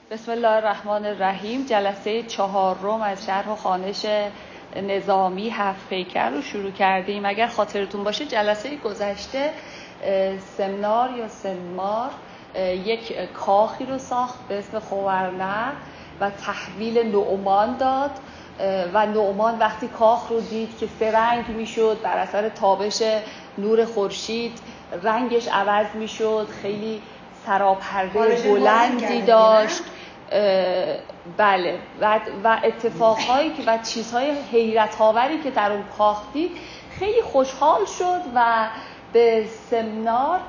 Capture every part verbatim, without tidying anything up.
بسم الله الرحمن الرحیم. جلسه چهارم از شرح و خوانش نظامی هفت پیکر رو شروع کردیم. اگر خاطرتون باشه جلسه گذشته سمنار یا سنمار یک کاخی رو ساخت به اسم خوارنق و تحویل نعمان داد و نعمان وقتی کاخ رو دید که سه رنگ میشد بر اثر تابش نور خورشید، رنگش عوض میشد، خیلی سراپرده بلندی داشت. بله و, و اتفاقهایی که و چیزهای حیرت آوری که در اون کاخ دید خیلی خوشحال شد و به سمنار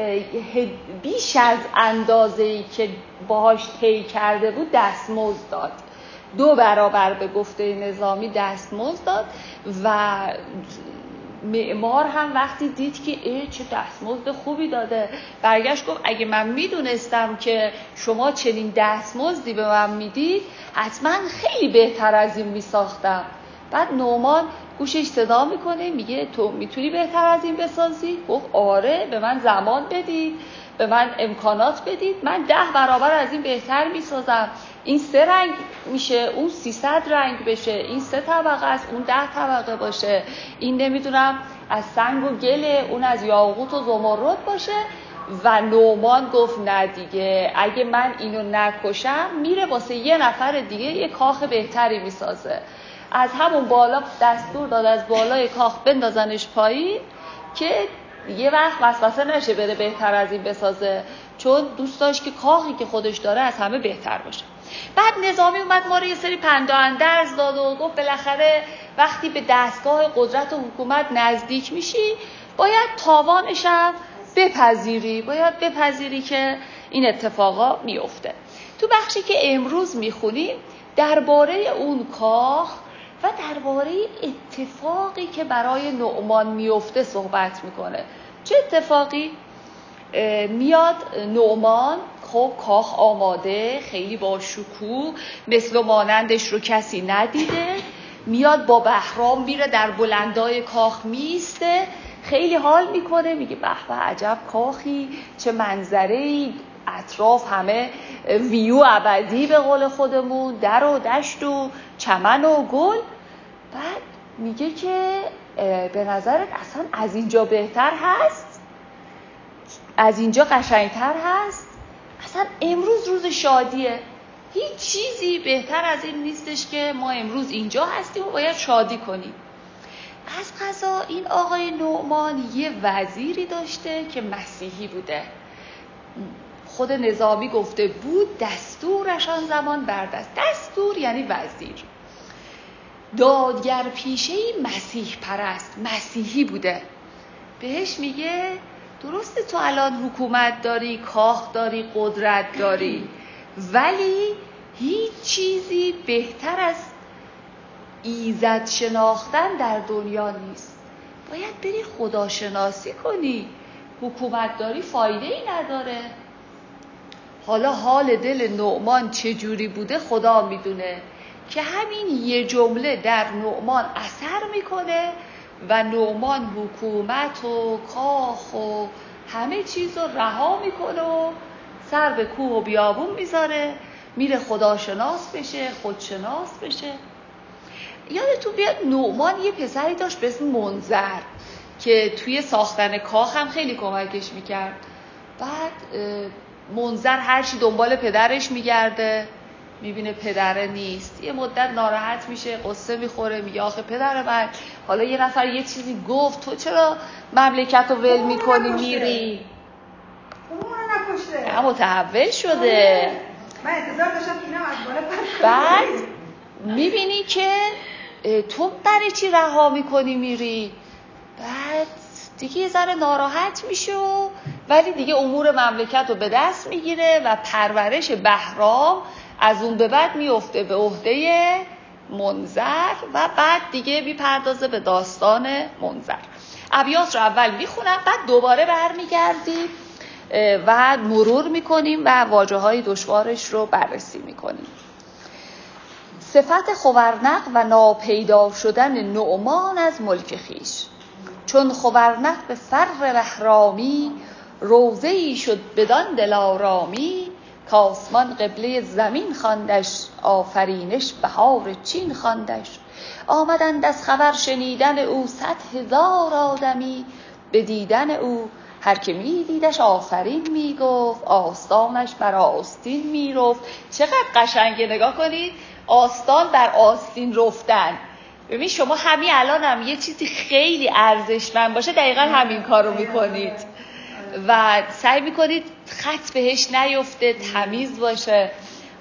بیش از اندازه‌ای که باهاش طی کرده بود دستمزد داد. دو برابر به گفته نظامی دستمزد داد و معمار هم وقتی دید که ای چه دستمزد خوبی داده، برگشت گفت اگه من میدونستم که شما چنین دستمزدی به من میدید حتما خیلی بهتر از این میساختم. بعد نعمان گوشش صدا میکنه میگه تو میتونی بهتر از این بسازی؟ گفت آره، به من زمان بدید، به من امکانات بدید، من ده برابر از این بهتر میسازم. این سه رنگ میشه، اون سیصد رنگ بشه، این سه طبقه است، اون ده طبقه باشه، این نمیدونم از سنگ و گله، اون از یاقوت و زمرد باشه. و نعمان گفت نه دیگه، اگه من اینو نکشم میره واسه یه نفر دیگه یه کاخ بهتری میسازه. از همون بالا دستور داد از بالای کاخ بندازنش پایین که یه وقت وسوسه نشه بره بهتر از این بسازه، چون دوست داشت که کاخی که خودش داره از همه بهتر باشه. بعد نظامی اومد ما رو یه سری پند و اندرز داد و گفت بالاخره وقتی به دستگاه قدرت و حکومت نزدیک میشی باید تاوانش هم بپذیری، باید بپذیری که این اتفاقا میفته. تو بخشی که امروز میخونیم درباره اون کاخ و درباره اتفاقی که برای نعمان میفته صحبت میکنه. چه اتفاقی؟ میاد نعمان، خب کاخ آماده، خیلی با شکوه، مثل و مانندش رو کسی ندیده، میاد با بهرام میره در بلندای کاخ میسته، خیلی حال میکنه، میگه به به عجب کاخی، چه منظره‌ای، اطراف همه ویو ابدی به قول خودمون، در و دشت و چمن و گل. بعد میگه که به نظرت اصلا از اینجا بهتر هست؟ از اینجا قشنگتر هست؟ اصلا امروز روز شادیه، هیچ چیزی بهتر از این نیستش که ما امروز اینجا هستیم و باید شادی کنیم. از قضا این آقای نعمان یه وزیری داشته که مسیحی بوده. خود نظامی گفته بود دستورش آن زمان بردست. دستور یعنی وزیر. دادگر پیشه‌ای مسیح پرست، مسیحی بوده. بهش میگه درسته تو الان حکومت داری، کاخ داری، قدرت داری، ولی هیچ چیزی بهتر از ایزد شناختن در دنیا نیست. باید بری خداشناسی کنی. حکومت داری فایده ای نداره. حالا حال دل نعمان چجوری بوده خدا میدونه که همین یه جمله در نعمان اثر میکنه و نعمان حکومت و کاخ و همه چیز رو رها میکنه و سر به کوه و بیابون میذاره، میره خداشناس بشه، خودشناس بشه. یادتون بیاد نعمان یه پسری داشت به اسم منذر که توی ساختن کاخ هم خیلی کمکش میکرد. بعد منذر هرچی دنبال پدرش میگرده میبینه پدره نیست، یه مدت ناراحت میشه، قصه میخوره، میگه آخه پدر من حالا یه نفر یه چیزی گفت تو چرا مملکت رو ول میکنی میری؟ اون رو نکشته، نه متحول شده. من انتظار داشتم که اینا از بالا پرد. بعد میبینی که تو برای چی رها میکنی میری؟ بعد دیگه یه ذره ناراحت میشه و ولی دیگه امور مملکت رو به دست میگیره و پرورش بهرام از اون به بعد میفته به عهده منذر و بعد دیگه میپردازه به داستان منذر. ابیات رو اول میخونم بعد دوباره برمیگردیم و مرور میکنیم و واژه های دشوارش رو بررسی میکنیم. صفت خوارنق و ناپیدا شدن نعمان از ملک خیش. چون خوارنق به فر بهرامی، روضه‌ای شد بدان دلارامی، کاسمان قبله زمین خواندش، آفرینش بهار چین خواندش. آمدند از خبر شنیدن او صد هزار آدمی، به دیدن او هر که می دیدش آفرین می گفت، آستانش بر آستین می رفت. چقدر قشنگه، نگاه کنید، آستان بر آستین رفتن. ببین شما همین الان هم یه چیزی خیلی ارزشمند باشه دقیقا همین کار رو میکنید و سعی میکنید خط بهش نیفته، تمیز باشه.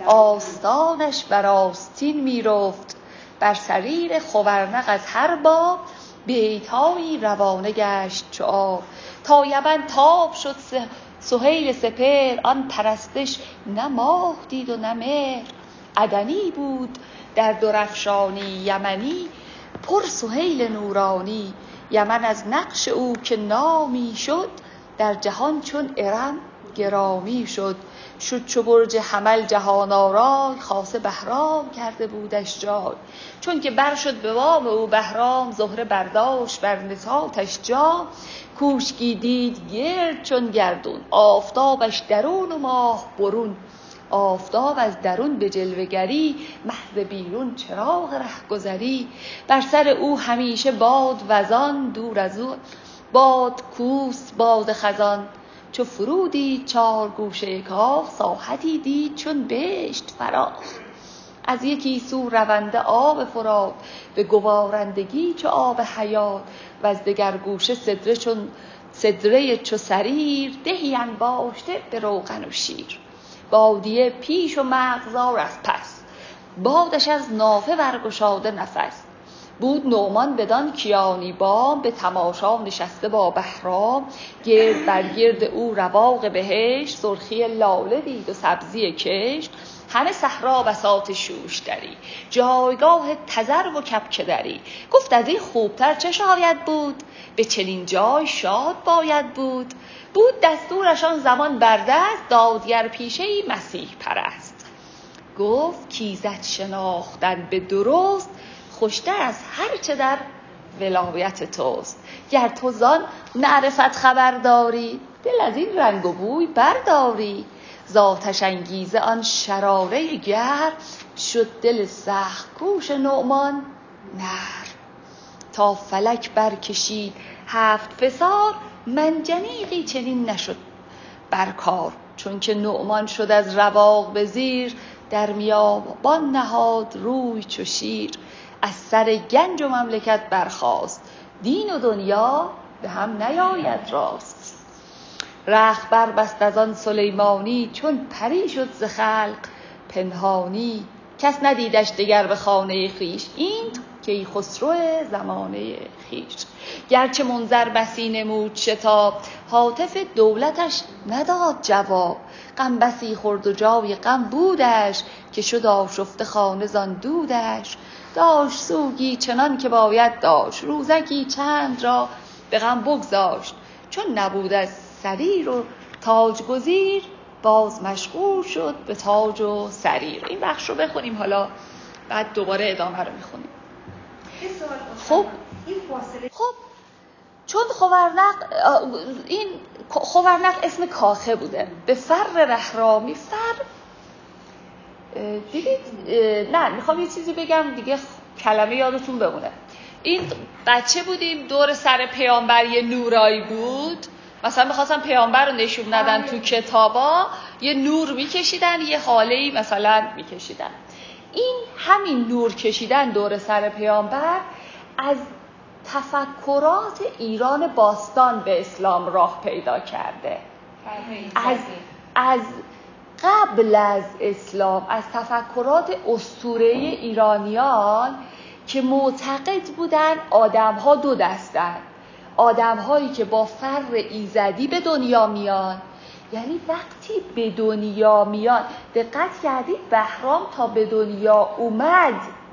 آستانش بر آستین میرفت، بر سریر خورنق از هر باب، بیتایی روانه گشت چو آب. تا یمن تاب شد سهیل سپهر، آن پرستش نه ماه دید و نه مهر. عدنی بود در درفشانی یمنی، پر سهیل نورانی. یمن از نقش او که نامی شد، در جهان چون ارم گرامی شد. شد چو برج حمل جهان آرای، خاصه بهرام کرده بودش جای. چون که بر شد به بام او بهرام، زهره برداشت بر نطاطش جام. کوشکی دید گرد چون گردون، آفتابش درون و ماه برون. آفتاب از درون به جلوه‌گری، محض بیرون چراغ رهگذری. بر سر او همیشه باد وزان، دور از او باد کوس باد خزان. چو فرو دید چار گوشه کاخ، ساحتی دید چون بهشت فراخ. از یکی سو رونده آب فرات، به گوارندگی چو آب حیات. و از دگر گوشه سدره چون سدره چو سریر، دهی انباشته به روغن و شیر. بادیه پیش و مغزار از پس، بادش از نافه برگشاده نفس. بود نعمان بدان کیانی بام، به تماشا نشسته با بهرام. گرد بر گرد او رواق بهشت، سرخی لاله دید و سبزی کشت. همه صحرا بساط شوشتری، جایگاه تذرو و کبک دری. گفت از این خوبتر چه شاید بود، به چنین جای شاد باید بود. بود دستورشان زمان بردست، دادگر پیشه‌ای مسیح پرست. گفت کیزت شناختن به درست، خوشتر از هر چه در ولایت توست. گر تو زان معرفت خبر داری، دل از این رنگ و بوی برداری. ذاتش انگیزه آن شراره گر، شد دل سخت کوش نعمان نر. تا فلک برکشید هفت فسار، منجنیقی چنین نشد بر کار. چون که نعمان شد از رواق به زیر، در میابان نهاد روی چو شیر. از سر گنج و مملکت برخاست، دین و دنیا به هم نیاید راست. رخت بربست از آن سلیمانی، چون پری شد ز خلق پنهانی. کس ندیدش دگر به خانه خویش، این که خسرو زمانه خویش. گرچه منظر بسی نمود شتاب، هاتف دولتش نداد جواب. غم بسی خورد و جای غم بودش، که شد آشفته خانه زان دودش. داشت سوگی چنان که باید داشت، روزکی چند را به غم بگذاشت. چون نبود از سریر و تاج گزیر، باز مشغول شد به تاج و سریر. این بخش رو بخونیم، حالا بعد دوباره ادامه رو میخونیم. خب خب چون خورنق، این خورنق اسم کاخه بوده، به فر رهرامی. فر دیدید؟ نه میخوام یه چیزی بگم دیگه کلمه یادتون بمونه. این بچه بودیم دور سر پیامبر یه نورایی بود، مثلا میخواستن پیامبر رو نشون ندن تو کتابا، یه نور میکشیدن، یه حاله‌ای مثلا میکشیدن. این همین نور کشیدن دور سر پیامبر از تفکرات ایران باستان به اسلام راه پیدا کرده. از از قبل از اسلام، از تفکرات اسطوره‌ای ایرانیان که معتقد بودن آدم‌ها دو دستن. آدم‌هایی که با فر ایزدی به دنیا میان، یعنی وقتی به دنیا میان، دقت کردید بهرام تا به دنیا اومد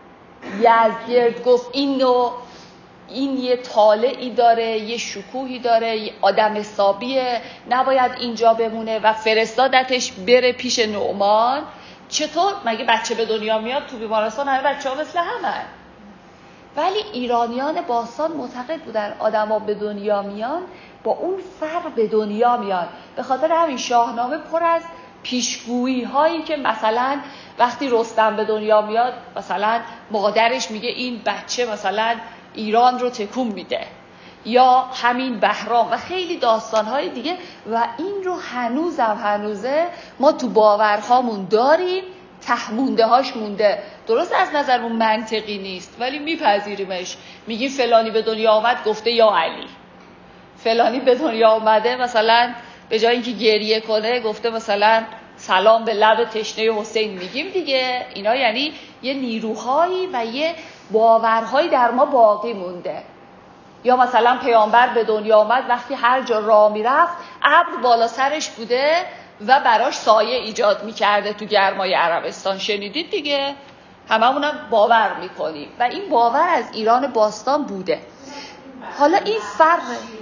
یزدگرد گفت اینو این یه طالعی داره، یه شکوهی داره، یه آدم حسابیه، نباید اینجا بمونه و فرستادتش بره پیش نعمان. چطور؟ مگه بچه به دنیا میاد تو بیمارستان همه بچه ها مثل همه؟ ولی ایرانیان باستان معتقد بودن آدم ها به دنیا میان با اون فر به دنیا میان. به خاطر همین شاهنامه پر از پیشگویی هایی که مثلا وقتی رستم به دنیا میاد مثلا مادرش میگه این بچه مثلا ایران رو تکون میده، یا همین بهرام و خیلی داستان‌های دیگه، و این رو هنوزم هنوزه ما تو باورهامون داریم، تهمونده هاش مونده. درست از نظرمون منطقی نیست ولی میپذیریمش. میگیم فلانی به دنیا آمد گفته یا علی، فلانی به دنیا آمده مثلا به جای اینکه گریه کنه گفته مثلا سلام به لب تشنه حسین. میگیم دیگه اینا یعنی یه نیروهایی و یه باورهایی در ما باقی مونده. یا مثلا پیامبر به دنیا آمد وقتی هر جا راه میرفت ابر بالا سرش بوده و براش سایه ایجاد میکرده تو گرمای عربستان. شنیدید دیگه، هممونم باور میکنیم و این باور از ایران باستان بوده. حالا این فرق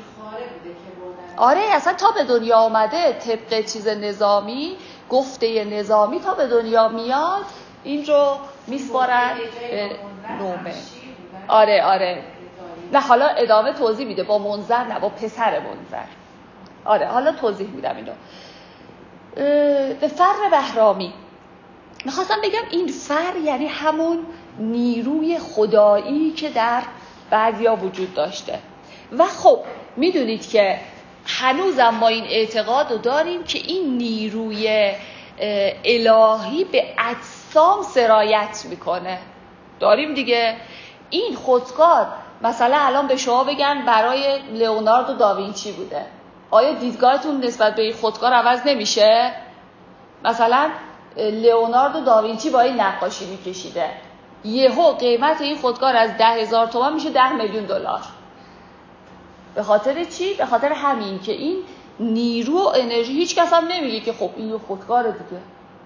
آره اصلا تا به دنیا آمده طبق چیز نظامی، گفته نظامی تا به دنیا میاد این رو میسپارن به نومه. آره آره نه حالا ادامه توضیح میده با منظر، نه با پسر منظر. آره حالا توضیح میدم اینو. به فر بهرامی میخواستم بگم این فر یعنی همون نیروی خدایی که در بعضیا وجود داشته. و خب میدونید که هنوزم ما این اعتقاد رو داریم که این نیروی الهی به اجسام سرایت میکنه. داریم دیگه. این خودکار مثلا الان به شما بگن برای لئوناردو داوینچی بوده، آیا دیدگاهتون نسبت به این خودکار عوض نمیشه؟ مثلا لئوناردو داوینچی با این نقاشی میکشیده، یهو قیمت این خودکار از ده هزار تومان میشه ده میلیون دلار. به خاطر چی؟ به خاطر همین که این نیرو و انرژی، هیچ کس هم نمیگه که خب این خودکاره دیگه.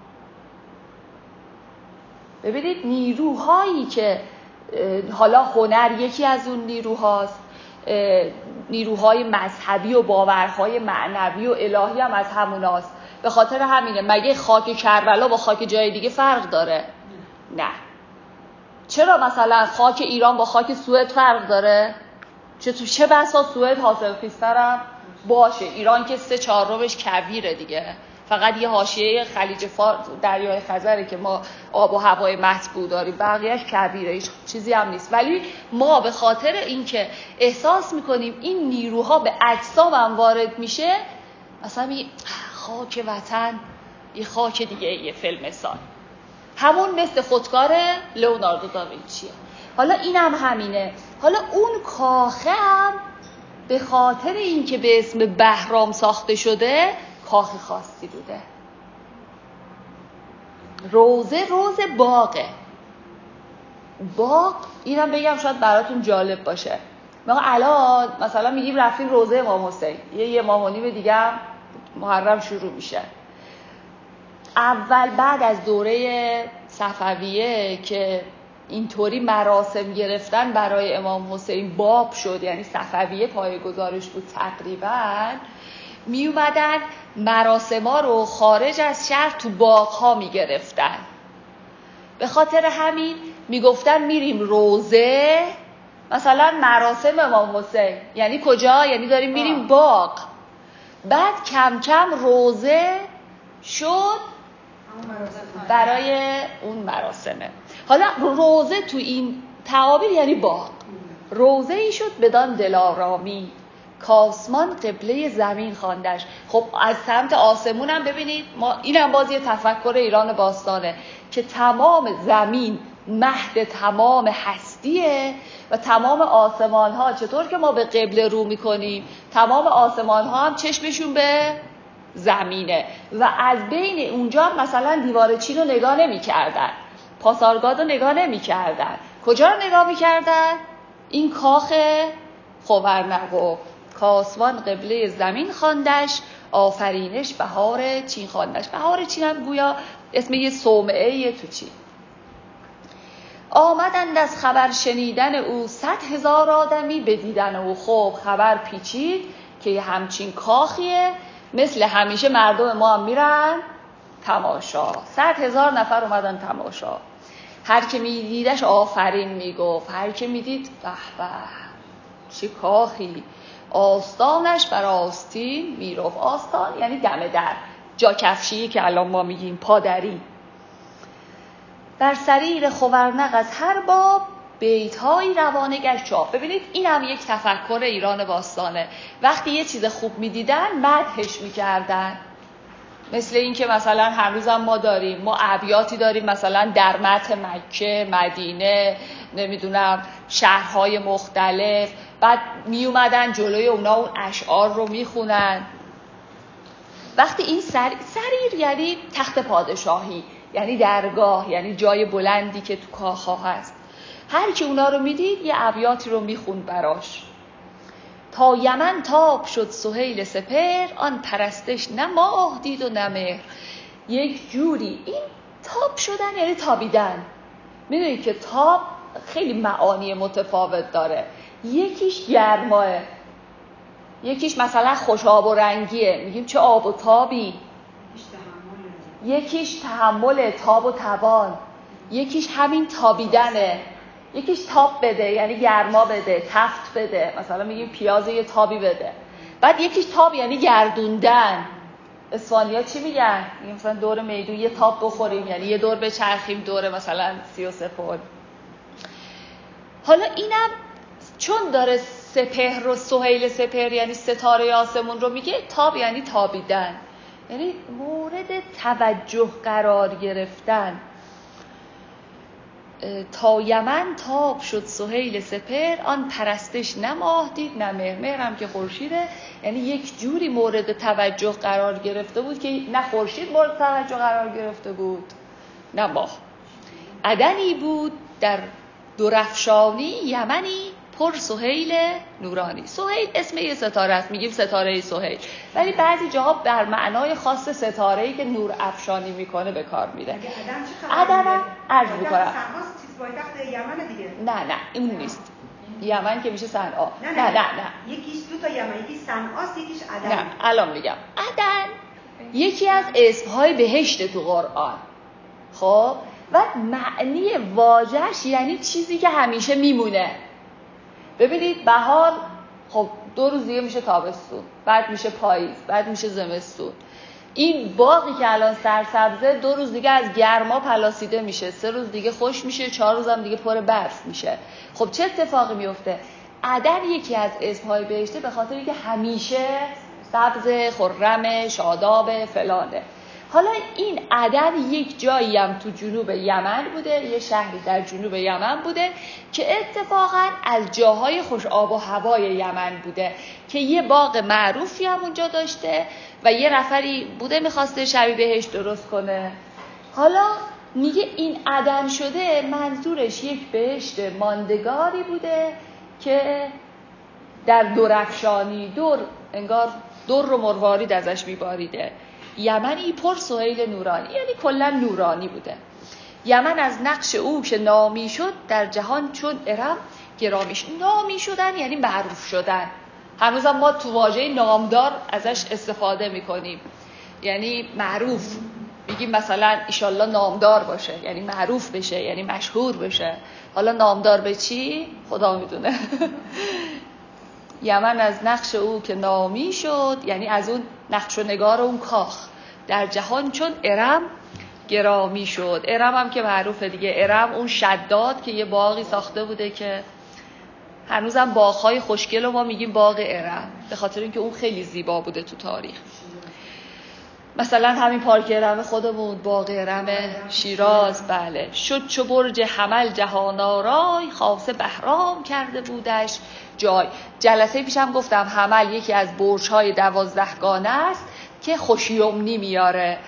ببینید نیروهایی که حالا هنر یکی از اون نیروهاست، نیروهای مذهبی و باورهای معنوی و الهی هم از هموناست. به خاطر همینه. مگه خاک کربلا با خاک جای دیگه فرق داره؟ نه. چرا مثلا خاک ایران با خاک سوئد فرق داره؟ چه تو چه بسا سوئد حاصلخیزترم باشه، ایران که سه چهارمش کویره دیگه، فقط یه حاشیه خلیج فارس دریای خزره که ما آب و هوای مطبوع داریم، بقیه‌اش کبیره، هیچ چیزی هم نیست. ولی ما به خاطر اینکه احساس میکنیم این نیروها به اجسامم وارد میشه، مثلا می خاک وطن یه خاک دیگه، یه فیلم سال همون مثل خودکار لئوناردو داوینچیه. حالا اینم هم همینه. حالا اون کاخه هم به خاطر اینکه به اسم بهرام ساخته شده کاخ خاصی بوده. روزه روز باغه. باغ اینم بگم شاید براتون جالب باشه. ما الان مثلا میگیم رفتیم روزه امام حسین، یه یه ماه و نیم دیگه هم محرم شروع میشه. اول بعد از دوره صفویه که اینطوری مراسم گرفتن برای امام حسین باب شد، یعنی صفویه پایه‌گذارش بود تقریبا، می اومدن مراسما رو خارج از شهر تو باغ‌ها می گرفتن. به خاطر همین می گفتن میریم روزه، مثلا مراسم امام حسین، یعنی کجا؟ یعنی داریم میریم باغ. بعد کم کم روزه شد برای اون مراسمه. حالا روزه تو این تعابیر یعنی باغ. روزه ای شد بدان دلارامی، کاسمان قبله زمین خواندش. خب از سمت آسمون هم ببینید، ما اینم باز یه تفکر ایران باستانه که تمام زمین مهد تمام هستیه و تمام آسمان ها، چطور که ما به قبله رو میکنیم تمام آسمان ها هم چشمشون به زمینه و از بین اونجا مثلا دیوار چین رو نگاه نمی کردن، پاسارگاد رو نگاه نمی کردن. کجا رو نگاه می کردن؟ این کاخ خاورنگو، کاسوان قبله زمین خواندش، آفرینش بهار چین خواندش. بهار چین هم گویا اسم یه صومعه تو چین. آمدند از خبر شنیدن او صد هزار آدمی به دیدن او. خب خبر پیچید که یه همچین کاخیه، مثل همیشه مردم ما هم میرن تماشا. صد هزار نفر اومدن تماشا. هر که میدیدش آفرین میگفت، هر که میدید به به چه کاخی، آستانش بر آستین میرفت. آستان یعنی دم در، جاکفشی که الان ما میگیم پادری. بر سریر خورنق از هر باب بیت‌های روانه گشت چاپ. ببینید این هم یک تفکر ایران باستانه. وقتی یه چیز خوب میدیدن مدحش میکردن. مثل این که مثلا هنوز هم ما داریم، ما ابیاتی داریم مثلا در متن مکه، مدینه، نمیدونم شهرهای مختلف، بعد می اومدن جلوی اونا اون اشعار رو میخونن. وقتی این سر... سریر یعنی تخت پادشاهی، یعنی درگاه، یعنی جای بلندی که تو کاخها هست. هر کی اونا رو میدید یه ابیاتی رو میخوند براش. تا یمن تاب شد سهیل سپهر، آن پرستش نه ماه دید و نه مهر. یک جوری این تاب شدن یعنی تابیدن. میدونید که تاب خیلی معانی متفاوت داره. یکیش گرماه، یکیش مثلا خوش آب و رنگیه، میگیم چه آب و تابی. یکیش تحمل، تاب و توان. یکیش همین تابیدنه. یکیش تاب بده یعنی گرما بده، تفت بده، مثلا میگیم پیاز یه تابی بده. بعد یکیش تاب یعنی گردوندن. اسپانیا چی میگن؟ میگن مثلا دور میدون یه تاب بخوریم، یعنی یه دور بچرخیم دور مثلا سی و سه پل. حالا اینم چون داره سپهر و سهیل سپهر یعنی ستاره آسمون رو میگه، تاب یعنی تابیدن، یعنی مورد توجه قرار گرفتن. تا یمن تاب شد سهیل سپهر، آن پرستش نه ماه دید نه مهر. مهر هم که خورشیده، یعنی یک جوری مورد توجه قرار گرفته بود که نه خورشید مورد توجه قرار گرفته بود نه ماه. عدنی بود در درفشانی، یمنی پر سهیل نورانی. سهیل اسم یه ستاره است، میگیم ستاره سهیل، ولی بعضی جاها بر معنای خاص ستاره‌ای که نور افشانی میکنه به کار میره. عدن عرض میکنم پایتخت یمن دیگه. نه نه این نیست. یمن که میشه صنعا. نه نه نه نه. یکیش دو تا یمن، یکی صنعاست یکیش عدن. نه الان میگم. عدن یکی از اسمهای بهشت تو قرآن. خب و معنی واژه‌اش یعنی چیزی که همیشه میمونه. ببینید بهار خب دو روز دیگه میشه تابستون، بعد میشه پاییز، بعد میشه زمستون. این باغی که الان سرسبزه دو روز دیگه از گرما پلاسیده میشه، سه روز دیگه خوش میشه، چهار روز هم دیگه پر برف میشه. خب چه اتفاقی میفته؟ عدن یکی از اسمهای بهشته به خاطر اینکه همیشه سبز، خرم، شاداب، فلانه. حالا این عدن یک جایی هم تو جنوب یمن بوده، یه شهری در جنوب یمن بوده که اتفاقا از جاهای خوش آب و هوای یمن بوده که یه باغ معروفی هم اونجا داشته و یه نفری بوده میخواسته شبیه بهشت درست کنه. حالا میگه این عدن شده، منظورش یک بهشت ماندگاری بوده که در درفشانی، دور انگار دور رو مروارید ازش میباریده. یمنی پر سهیل نورانی یعنی کلا نورانی بوده. یمن از نقش او که نامی شد، در جهان چون ارم گرامی شد. نامی شدن یعنی معروف شدن. هنوزم ما تو واژه نامدار ازش استفاده میکنیم، یعنی معروف. میگیم مثلا ایشالله نامدار باشه، یعنی معروف بشه، یعنی مشهور بشه. حالا نامدار به چی؟ خدا میدونه. یمن از نقش او که نامی شد، یعنی از اون نقش و نگار اون کاخ، در جهان چون ارم گرامی شد. ارم هم که معروفه دیگه. ارم اون شداد که یه باغی ساخته بوده که هنوزم باغ‌های خوشگل رو ما میگیم باغ ارم، به خاطر اینکه اون خیلی زیبا بوده تو تاریخ. مثلا همین پارک ارم خودمون، باغ ارم شیراز. بله. شد چو برج حمل جهان آرای، خاصه بهرام کرده بودش جای. جلسه پیشم گفتم حمل یکی از برج‌های دوازدهگانه است که خوشیومنی میاره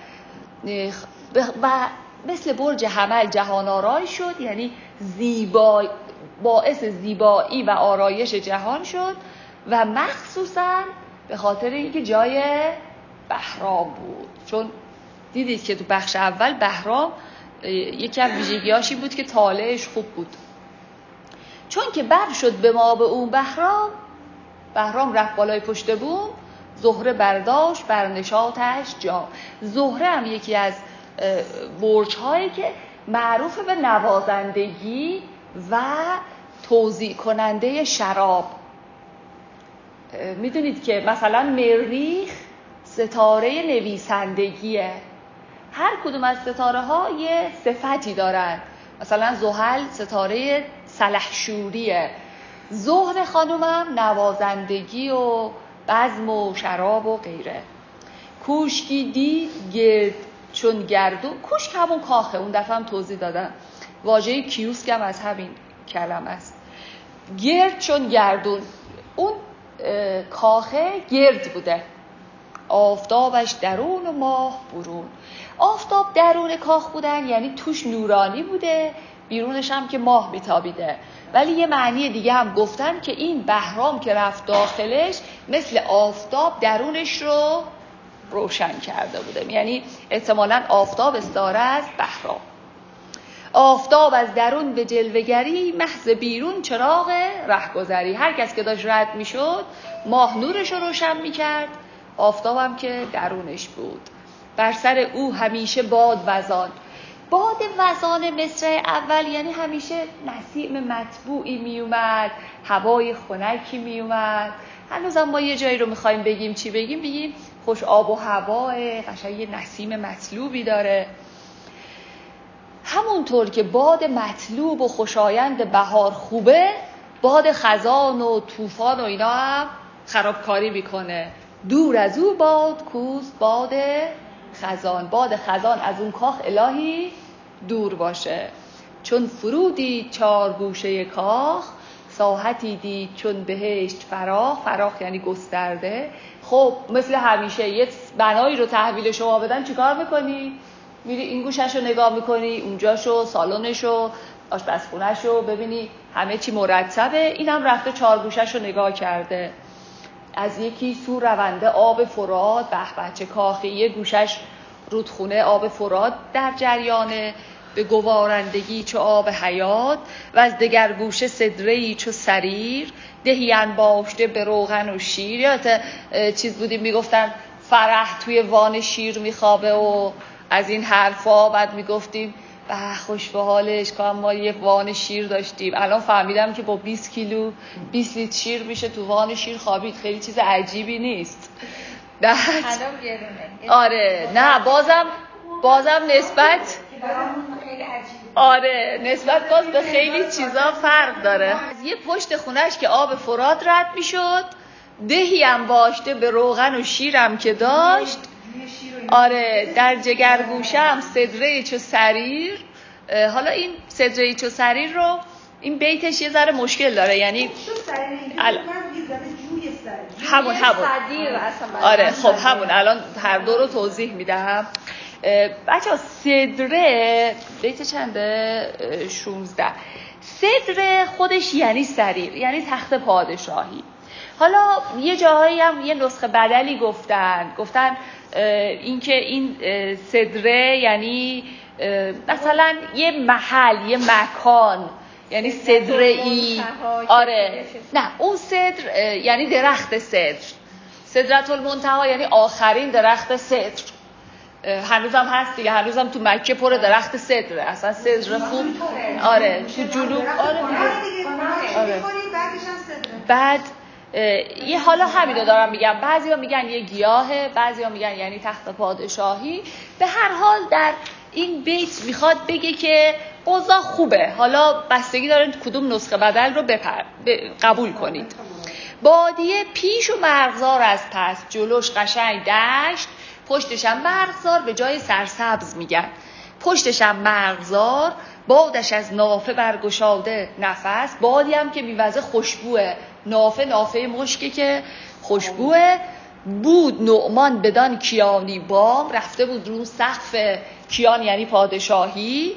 و مثل برج حمل جهان آرای شد، یعنی زیبا، باعث زیبایی و آرایش جهان شد و مخصوصا به خاطر اینکه جای بهرام بود. چون دیدید که تو بخش اول بهرام یکی از ویژگی‌هاش بود که طالعش خوب بود. چون که بر شد به ما به اون بهرام، بهرام رفت بالای پشت بوم، زهره برداشت بر نشاطش جام. زهره هم یکی از برج‌هایی که معروف به نوازندگی و توزیع کننده شراب. میدونید که مثلا مریخ ستاره نویسندگیه. هر کدوم از ستاره ها یه صفتی دارن. مثلا زحل ستاره سلحشوریه، زهره خانومم نوازندگی و بزم و شراب و غیره. کوشکی دید گرد چون گردون، کوشک همون کاخه، اون دفعه هم توضیح دادم، واژه کیوسک هم از همین کلمه است. گرد چون گردون، اون کاخه گرد بوده، آفتابش درون و ماه برون. آفتاب درون کاخ بودن یعنی توش نورانی بوده، بیرونش هم که ماه میتابیده. ولی یه معنی دیگه هم گفتن که این بهرام که رفت داخلش مثل آفتاب درونش رو روشن کرده بوده، یعنی احتمالاً آفتاب استعاره از بهرام. آفتاب از درون به جلوه‌گری، محض بیرون چراغ رهگذری. هر کس که داشت رد میشد ماه نورش رو روشن میکرد، آفتابم که درونش بود. بر سر او همیشه باد وزان. باد وزان مصرع اول یعنی همیشه نسیم مطبوعی میومد، هوای خنکی میومد. هنوزم ما یه جایی رو میخوایم بگیم چی بگیم، بگیم خوش آب و هواه، قشنگ یه نسیم مطلوبی داره. همونطور که باد مطلوب و خوشایند بهار خوبه، باد خزان و طوفان و اینا هم خرابکاری میکنه. دور از او باد کوز باد خزان. باد خزان از اون کاخ الهی دور باشه. چون فرودی چار گوشه کاخ، ساحتی دید چون بهشت فراخ. فراخ یعنی گسترده. خب مثل همیشه یه بنایی رو تحویل شما بدن چیکار میکنی؟ میری این گوشش رو نگاه میکنی، اونجاشو، سالنشو، آشپزخونهشو ببینی همه چی مرتبه. اینم رفته چهار گوشش رو نگاه کرده. از یکی سو رونده آب فرات، به به چه کاخی، یه گوشش رودخونه آب فرات در جریانه به گوارندگی چو آب حیات. و از دگر گوشه سدره‌ای چو سریر، دهی انباشته به روغن و شیر. یادت چیز بودیم میگفتن فرح توی وان شیر میخوابه و از این حرفا. بعد میگفتیم به خوش به حالش که ما یه وان شیر داشتیم. الان فهمیدم که با بیست کیلو بیست لیتر شیر میشه تو وان شیر خوابید. خیلی چیز عجیبی نیست. الان گرونه. آره نه بازم بازم نسبت آره نسبت باز به خیلی چیزا فرق داره. از یه پشت خونش که آب فرات رد میشد، دهی هم باشته به روغن و شیرم که داشت. آره در جگرگوشم سدره چو سریر. حالا این سدره چو سریر رو این بیتش یه ذره مشکل داره، یعنی الان همون همون آره خب همون الان هر دو رو توضیح میدم. بچه ها سدره بیت چنده؟ شونزده. سدره خودش یعنی سریر، یعنی تخت پادشاهی. حالا یه جاهایی هم یه نسخه بدلی گفتن گفتن اینکه این سدره یعنی مثلا یه محل، یه مکان، یعنی سدره ای. آره نه اون صدر یعنی درخت صدر. سدرة المنتهی یعنی آخرین درخت صدر. هنوزم هست دیگه، هنوزم تو مکه پر درخت صدره. اصلا صدر خوب آره تو جنوب آره آره بعد یه حالا همینو دارم میگم، بعضیا میگن یه گیاهه، بعضیا میگن یعنی تخت پادشاهی. به هر حال در این بیت میخواد بگه که اوضاع خوبه. حالا بستگی داره کدوم نسخه بدل رو بپر... ب... قبول کنید. بادیه پیش و مرغزار از پس، جلوش قشنگ دشت، پشتشم مرغزار، به جای سرسبز میگن پشتشم مرغزار. بادش از نافه برگشاده نفس. بادی هم که میوزه خوشبوه، نافه نافه مشکه که خوشبوه. بود نعمان بدان کیانی بام، رفته بود رو سقف کیان یعنی پادشاهی.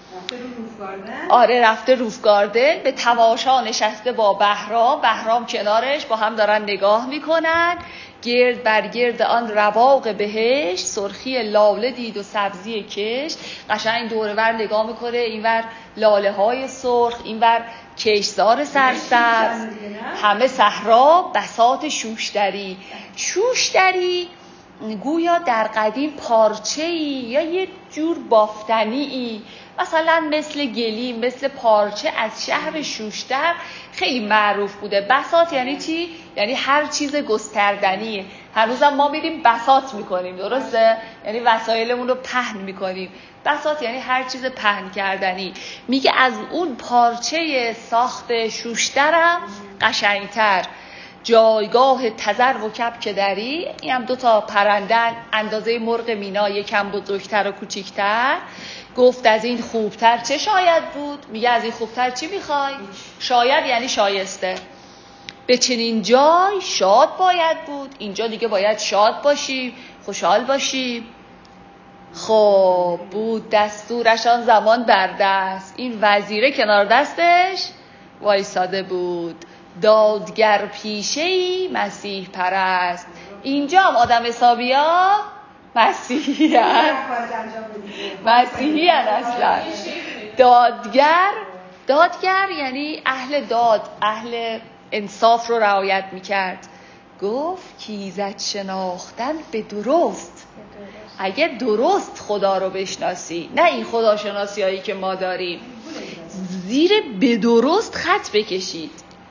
آره رفته روف گاردن، به تماشا نشسته با بهرام. بهرام کنارش با هم دارن نگاه میکنن. گرد بر گرد آن رواق بهشت، سرخی لاله دید و سبزی کش. قشنگ دور ور نگاه میکنه، اینور لاله های سرخ، اینور کشزار سرسبز، همه صحرا بساط شوشتری. شوشتری گویا در قدیم پارچه‌ای یا یه جور بافتنی‌ای، مثلا مثل گلی، مثل پارچه از شهر شوشتر خیلی معروف بوده. بساط یعنی چی؟ یعنی هر چیز گستردنی، هنوزم ما میریم بساط میکنیم، درسته؟ یعنی وسایلمون رو پهن میکنیم. بساط یعنی هر چیز پهن کردنی. میگه از اون پارچه ساخت شوشترم قشنگتر، جایگاه تذر و کبک دری. این هم دو تا پرندن اندازه مرغ مینا، یکم بزرگتر و کوچیکتر. گفت از این خوبتر چه شاید بود؟ میگه از این خوبتر چی میخوای؟ شاید یعنی شایسته. به چنین جای شاد باید بود. اینجا دیگه باید شاد باشی، خوشحال باشی. خب بود دستورشان زمان بر دست. این وزیره کنار دستش وایساده بود. دادگر پیشه‌ای مسیح پرست. اینجا هم آدم حسابی ها مسیحی هست، مسیحی هست اصلا. دادگر، دادگر یعنی اهل داد، اهل انصاف رو رعایت میکرد. گفت کیزت شناختن به درست. اگه درست خدا رو بشناسی، نه این خدا شناسی هایی که ما داریم، زیر به درست خط بکشید.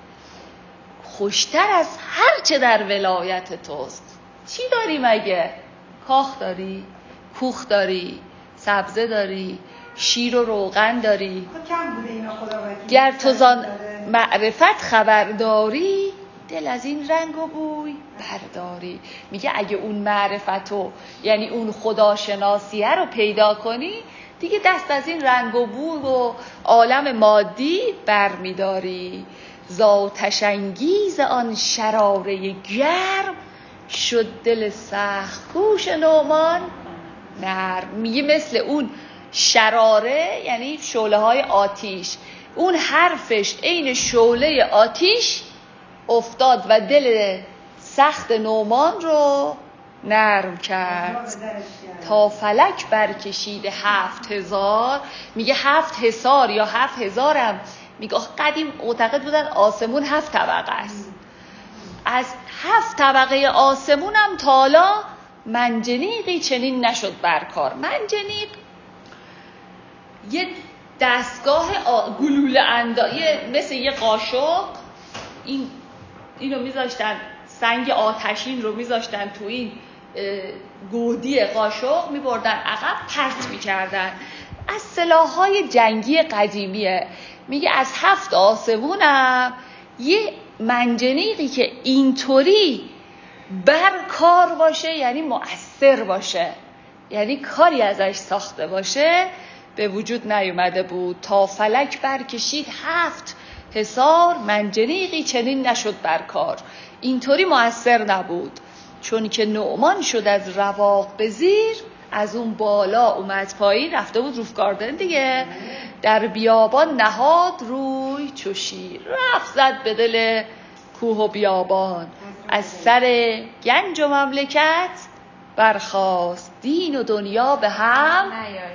خوشتر از هر چه در ولایت توست. چی داری مگه؟ کاخ داری، کوخ داری، سبزه داری، شیر و روغن داری. گر تو زان معرفت خبرداری، دل از این رنگ و بوی برداری. میگه اگه اون معرفتو، یعنی اون خداشناسیه رو پیدا کنی، دیگه دست از این رنگ و بوی و عالم مادی برمیداری. ذاتش انگیز آن شراره گرم، شد دل سخت کوش نعمان نرم. میگه مثل اون شراره یعنی شعله های آتیش، اون حرفش عین شعله آتیش افتاد و دل سخت نعمان رو نرم کرد. تا فلک برکشید هفت هزار. میگه هفت هزار یا هفت هزارم، میگه قدیم معتقد بودن آسمون هفت طبقه است. از هفت طبقه آسمونم تالا منجنیقی چنین نشد برکار. منجنیق یه دستگاه گلوله اندازی، مثل یه قاشق. این اینو میذاشتن، سنگ آتشین رو میذاشتن تو این گودی قاشق، میبردن عقب پرت میکردن. از سلاح‌های جنگی قدیمیه. میگه از هفت آسمونم یه منجنیقی که اینطوری برکار باشه، یعنی مؤثر باشه، یعنی کاری ازش ساخته باشه، به وجود نیومده بود. تا فلک برکشید هفت حصار، منجنیقی چنین نشد برکار. اینطوری مؤثر نبود. چون که نعمان شد از رواق به زیر، از اون بالا اومد پایین، رفته بود روف گاردن دیگه. در بیابان نهاد روی چو شیر، رفت زد به دل کوه و بیابان. از سر گنج و مملکت برخاست، دین و دنیا به هم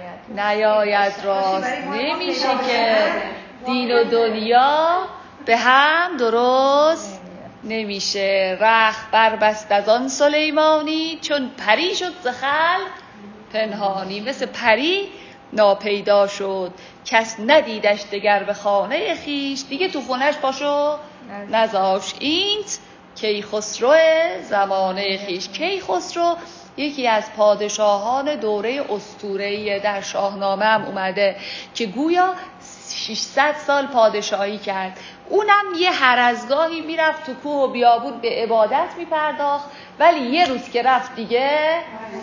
نیاید راست. نمیشه که دین و دنیا به هم درست نمیشه. رخت بربست از آن سلیمانی، چون پری شد ز خلق پنهانی. مثل پری ناپیدا شد، کس ندیدش دگر به خانه خیش. دیگه تو خونش پاشو نذاش. اینت کیخسرو زمانه خیش. کیخسرو یکی از پادشاهان دوره اسطوره‌ای در شاهنامه هم اومده که گویا ششصد سال پادشاهی کرد. اونم یه هر از گاهی میرفت تو کوه و بیابون به عبادت میپرداخت، ولی یه روز که رفت دیگه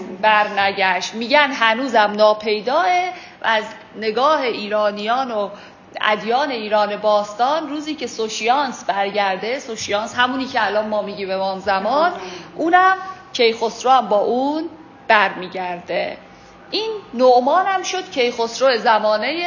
برنگشت. میگن هنوزم ناپیداه و از نگاه ایرانیان و ادیان ایران باستان روزی که سوشیانس برگرده، سوشیانس همونی که الان ما میگیم امام زمان، اونم کیخسرو هم با اون برمیگرده. این نعمان هم شد کیخسرو زمانه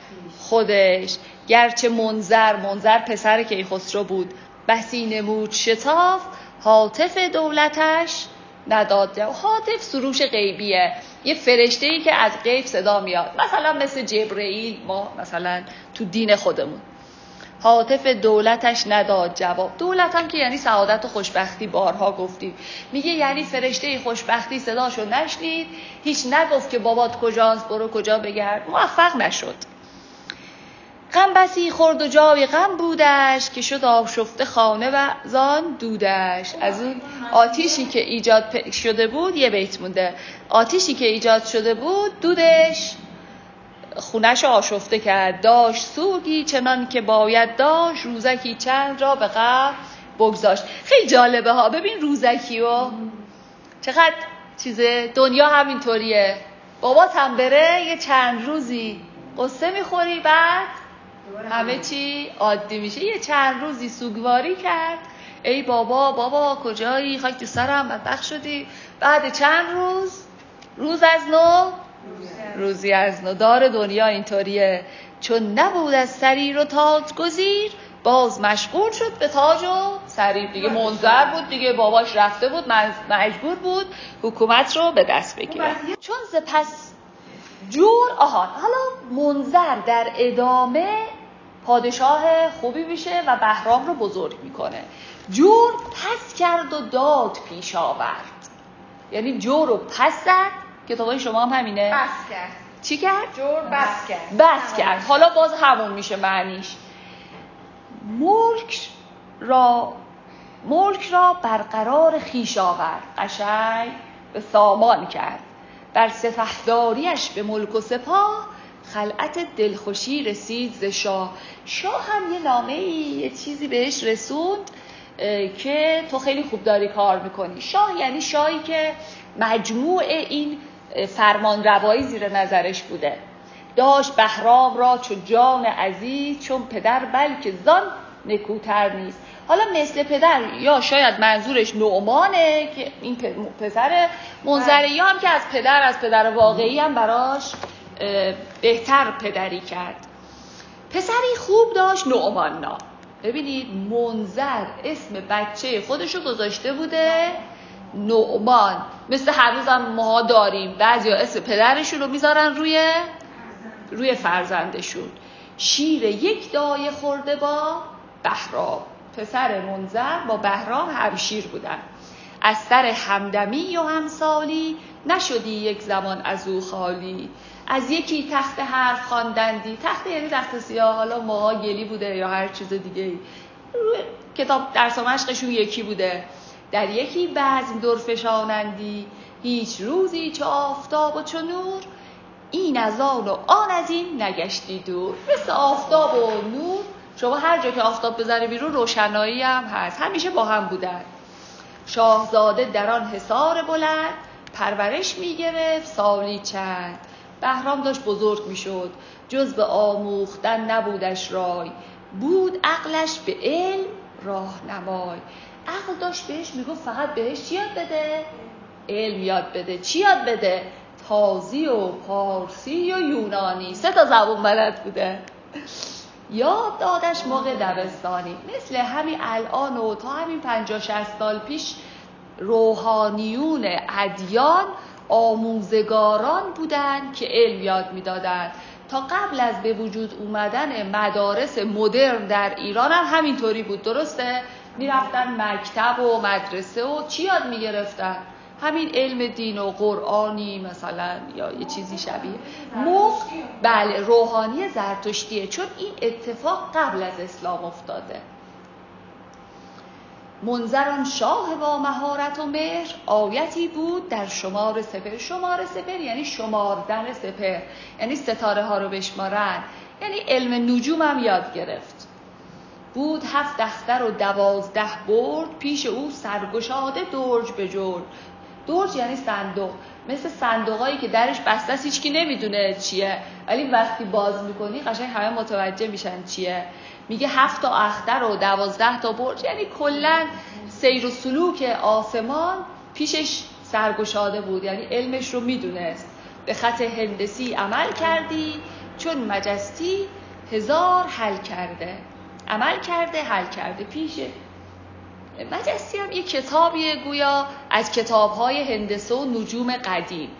خودش. گرچه منظر منظر پسر کیخسرو بود، بسی نمود شتاف، هاتف دولتش نداد جواب. هاتف سروش غیبیه، یه فرشته‌ای که از غیب صدا میاد، مثلا مثل جبرئیل ما مثلا تو دین خودمون. هاتف دولتش نداد جواب. دولت هم که یعنی سعادت و خوشبختی، بارها گفتیم. میگه یعنی فرشته خوشبختی صداشو نشنید، هیچ نگفت که بابات کجاست، برو کجا بگرد، موفق نشد. غم بسی خورد و جای غم بودش، که شد آشفته خانه و زان دودش. از اون آتیشی که ایجاد شده بود یه بیت مونده. آتیشی که ایجاد شده بود دودش خونش آشفته کرد. داشت سوگی چنان که باید داشت، روزکی چند را به غم بگذاشت. خیلی جالبه ها. ببین روزکی و چقدر چیزه. دنیا همینطوریه. بابات هم بره یه چند روزی قصه میخوری، بعد همه چی عادی میشه. یه چند روزی سوگواری کرد، ای بابا بابا کجایی، خاک تو سرم بدبخت شدی. بعد چند روز روز از نو روزی از نو. دار دنیا اینطوریه. چون نبود از سریر و تاج گزیر، باز مشغول شد به تاج و سریر. دیگه منظر بود دیگه، باباش رفته بود، مجبور بود حکومت رو به دست بگیره. چون سپس جور آها حالا منظر در ادامه پادشاه خوبی میشه و بهرام رو بزرگ میکنه. جور پس کرد و داد پیش آورد، یعنی جور رو پس زد. کتابای شما هم همینه. بس کرد. چی کرد؟ جور بس کرد. بس کرد. حالا باز همون میشه معنیش. ملک را ملک را برقرار خویش آورد، قشنگ به سامان کرد. بر سپهداریش به ملک و سپاه، خلعت دلخوشی رسید ز شاه. شاه هم یه نامه‌ای یه چیزی بهش رسوند که تو خیلی خوب داری کار میکنی. شاه یعنی شاهی که مجموع این فرمان روایی زیر نظرش بوده. داشت بهرام را چون جان عزیز، چون پدر بلکه زان نکوتر نیست. حالا مثل پدر، یا شاید منظورش نعمانه که این پسر منظره، یا هم که از پدر از پدر واقعی هم براش بهتر پدری کرد. پسری خوب داشت نعمان نام. ببینید منظر اسم بچه خودشو گذاشته بوده نعمان. مثل هنوز هم ما داریم بعضی ها اسم پدرشون رو میذارن روی روی فرزندشون. شیر یک دایه خورده با بهرام. پسر منظر با بهرام همشیر بودن. از سر همدمی و همسالی، نشدی یک زمان از او خالی. از یکی تخت حرف خواندندی. تخت یعنی تخت سیاه، حالا موها گلی بوده یا هر چیز دیگه. کتاب درس و مشقشون یکی بوده. در یکی بزم درفشانندی، هیچ روزی چو آفتاب و چو نور. این از آن و آن از این نگشتی دور. مثل آفتاب و نور، شما هر جا که آفتاب بزنه بیرون روشنایی هم هست، همیشه با هم بودن. شاهزاده در آن حصار بلند، پرورش میگرفت سالی چند. بهرام داشت بزرگ میشد، جز به آموختن نبودش رای. بود عقلش به علم راهنمای. عقل داشت بهش میگفت فقط بهش چی یاد بده؟ علم یاد بده. چی یاد بده؟ تازی و پارسی و یونانی. سه تا زبان بلد بوده. یاد دادش موقع دبستانی. مثل همین الان و تا همین پنجاه شصت سال پیش روحانیون ادیان آموزگاران بودن که علم یاد میدادن. تا قبل از به وجود اومدن مدارس مدرن در ایران هم همینطوری بود. درسته؟ میرفتن مکتب و مدرسه و چی یاد میگرفتن؟ همین علم دین و قرآنی مثلا یا یه چیزی شبیه. مو بله روحانی زرتشتیه، چون این اتفاق قبل از اسلام افتاده. منظران شاه با مهارت و مهر، آیتی بود در شمار سپر. شمار سپر یعنی شماردن سپر، یعنی ستاره ها رو بشمارن، یعنی علم نجوم هم یاد گرفت. بود هفت اختر و دوازده برد، پیش او سرگشاده درج به جرد. درج یعنی صندوق، مثل صندوقایی که درش بسته است هیچکی نمیدونه چیه، ولی وقتی باز میکنی قشنگ همه متوجه میشن چیه. میگه هفت تا اختر و دوازده تا برج، یعنی کلا سیر و سلوک آسمان پیشش سرگشاده بود، یعنی علمش رو میدونست. به خط هندسی عمل کردی، چون مجستی هزار حل کرده. عمل کرده حل کرده. پیش مجستی هم یک کتابیه گویا از کتاب‌های هندسه و نجوم قدیم.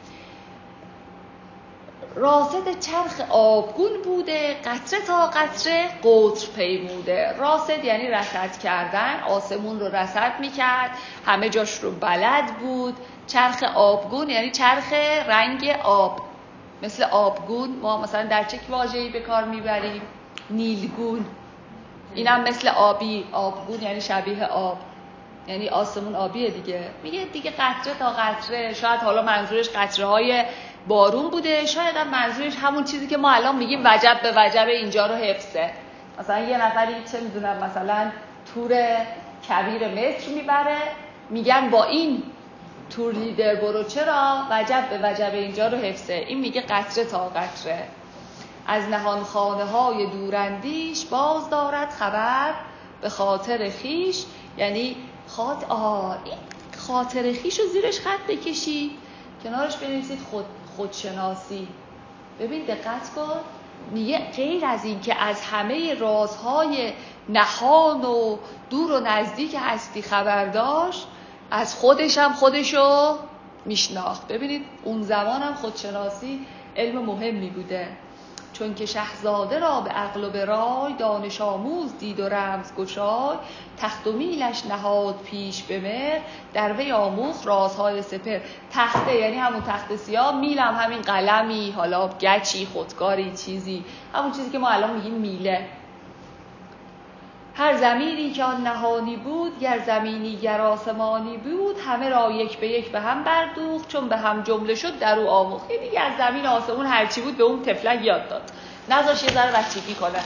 راصد چرخ آبگون بوده، قطره تا قطره قطر پیموده. راصد یعنی رصد کردن، آسمون رو رصد میکرد، همه جاش رو بلد بود. چرخ آبگون یعنی چرخ رنگ آب، مثل آبگون ما مثلا در چه واژه‌ای به کار میبریم؟ نیلگون، اینم مثل آبی، آبگون یعنی شبیه آب، یعنی آسمون آبیه دیگه. میگه دیگه قطره تا قطره، شاید حالا منظورش قطره های بارون بوده، شاید هم منظورش همون چیزی که ما الان میگیم وجب به وجب اینجا رو حفظه. مثلا یه نفری چه میدونم مثلا تور کبیر مصر میبره، میگن با این تور لیدر برو، چرا؟ وجب به وجب اینجا رو حفظه. این میگه قطره تا قطره. از نهان خانه های دوراندیش باز دارد خبر به خاطر خیش، یعنی خاط... آه این خاطر خیش رو زیرش خط بکشید، کنارش بنویسید خود... خودشناسی. ببین دقت کن، میگه غیر از این که از همه رازهای نهان و دور و نزدیک هستی خبر داشت، از خودش هم خودشو میشناخت. ببینید اون زمان هم خودشناسی علم مهمی بوده، چون که شهزاده را به عقل و به رای، دانش آموز دید و رمز گشای، تخت و میلش نهاد پیش به مهر، در وی آموخت رازهای سپهر. تخته یعنی همون تخت سیاه، میل هم همین قلمی، حالا گچی، خودکاری، چیزی، همون چیزی که ما الان میگیم میله. هر ضمیری که آن نهانی بود، گر زمینی گر آسمانی بود، همه را یک به یک به هم بردوخت، چون به هم جمله شد در او آموخت. یعنی دیگه از زمین آسمون هرچی بود به اون طفلک یاد داد، نذاش یه ذره بچگی کنه.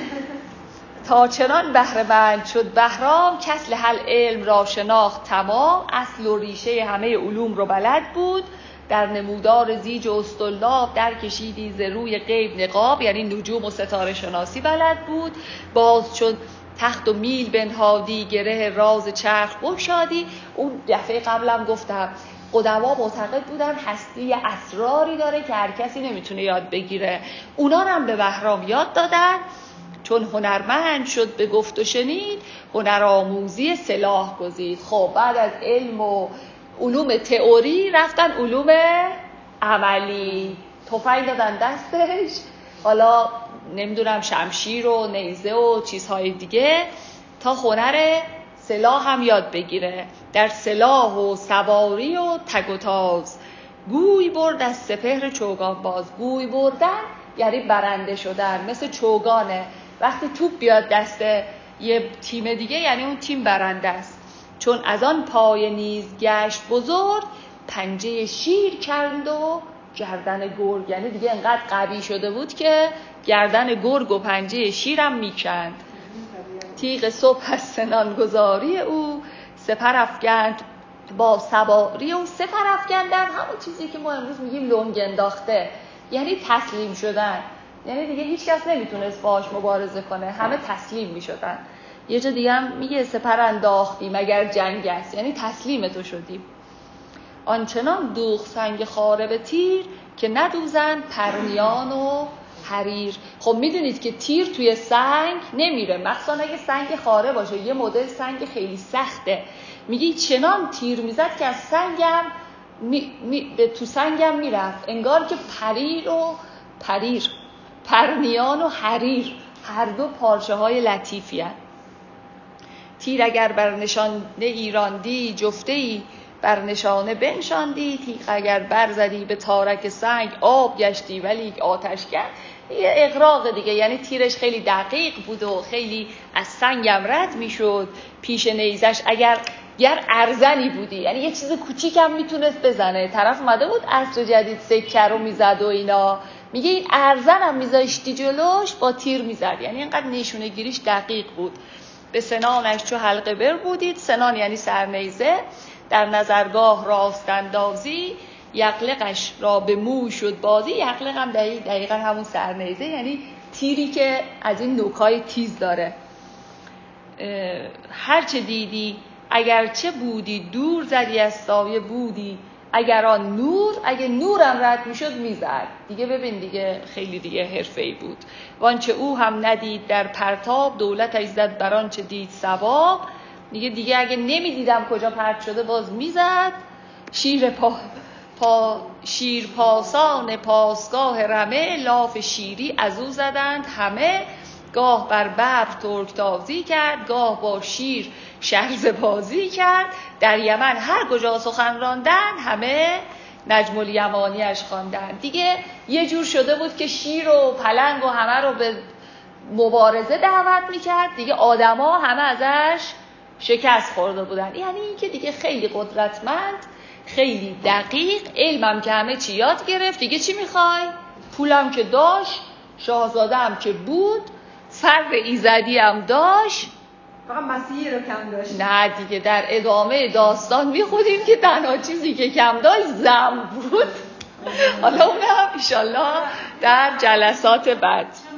تا چنان بهره مند شد بهرام، کس لحل علم را شناخت تمام، اصل و ریشه همه علوم رو بلد بود، در نمودار زیج و اسطلاب در کشیدی ز روی غیب نقاب، یعنی نجوم و ستاره شناسی بلد بود. باز چون تخت و میل بنهادی، گره راز چرخ بگشادی. اون دفعه قبلم گفتم قدما معتقد بودن هستی اسراری داره که هر کسی نمیتونه یاد بگیره، اونا هم به بهرام یاد دادن. چون هنرمند شد به گفت و شنید، هنر آموزی سلاح گزید. خب بعد از علم و علوم تئوری رفتن علوم عملی، تفنگ دادن دستش، حالا نمیدونم شمشیر و نیزه و چیزهای دیگه، تا هنر سلاح هم یاد بگیره. در سلاح و سواری و تگ و تاز، گوی برد از سپهر چوگان باز. گوی بردن یعنی برنده شدن، مثل چوگانه، وقتی توپ بیاد دست یه تیم دیگه یعنی اون تیم برنده است. چون از آن پای نیز گشت بزرگ، پنجه شیر کند و گردن گرگ، یعنی دیگه انقدر قوی شده بود که گردن گرگ و پنجه شیرم میکند. تیغ صبح از سنان گذاری او، سپر افگند با سواری او. سپر افگندن همون چیزی که ما امروز میگیم لنگ انداخته، یعنی تسلیم شدن، یعنی دیگه هیچ کس نمیتونست باهاش مبارزه کنه، همه تسلیم میشدن. یه جا دیگه هم میگه سپر انداختی مگر جنگ است، یعنی تسلیم تو شدیم. آنچنان دوخت سنگ خاره به تیر، که ندوزند پرنیان و حریر. خب میدونید که تیر توی سنگ نمیره، مخصوصا اگه سنگ خاره باشه، یه مدل سنگ خیلی سخته. میگه چنان تیر میزد که از سنگم می، می، تو سنگم میرفت، انگار که پریر و پریر پرنیان و حریر هر دو پارچه های لطیفی هست. تیر اگر بر نشانه ایراندی، جفته ای بر نشانه بنشاندی. تیغ اگر برزدی به تارک سنگ، آب گشتی ولی آتش کرد. یه اغراق دیگه، یعنی تیرش خیلی دقیق بود و خیلی از سنگم رد میشد. پیش نیزش اگر گر ارزنی بودی، یعنی یه چیز کوچیکم میتونست بزنه. طرف اومده بود عصر جدید سکه رو میزد و اینا، میگه این ارزنم میذاشتی جلوش با تیر میزد، یعنی اینقدر نشونه گیریش دقیق بود. به سنانش چو حلقه بر بودید، سنان یعنی سرنیزه، در نظرگاه راست اندازی. یقلقش را به موی شد بازی. یقلق هم دقیق دقیقا همون سرنیزه، یعنی تیری که از این نوکای تیز داره. هرچه دیدی اگرچه بودی دور، زدی از سایه بودی اگر آن نور. اگه نورم رد میشد میزد دیگه. ببین دیگه خیلی دیگه حرفه‌ای بود. وانچه او هم ندید در پرتاب، دولتش زد بران چه دید ثواب. دیگه دیگه اگه نمیدیدم کجا پرت شده باز میزد. شیر پا پا شیر پاسان پاسگاه رمه، لاف شیری از او زدند همه. گاه بر ببر ترک تازی کرد، گاه با شیر شرز بازی کرد. در یمن هر کجا سخن راندن، همه نجم الیمانی اش خواندن. دیگه یه جور شده بود که شیر و پلنگ و همه رو به مبارزه دعوت میکرد، دیگه آدما همه ازش شکست خورده بودن. یعنی این که دیگه خیلی قدرتمند، خیلی دقیق، علمم که همه چی یاد گرفت، دیگه چی میخوای؟ پولم که داشت، شاهزاده هم که بود، فر ایزدی هم داشت، فقط مسیحی رو کم داشت. نه دیگه در ادامه داستان میخونیم که تنها چیزی که کم داشت زن بود. حالا اونم انشالله در جلسات بعد.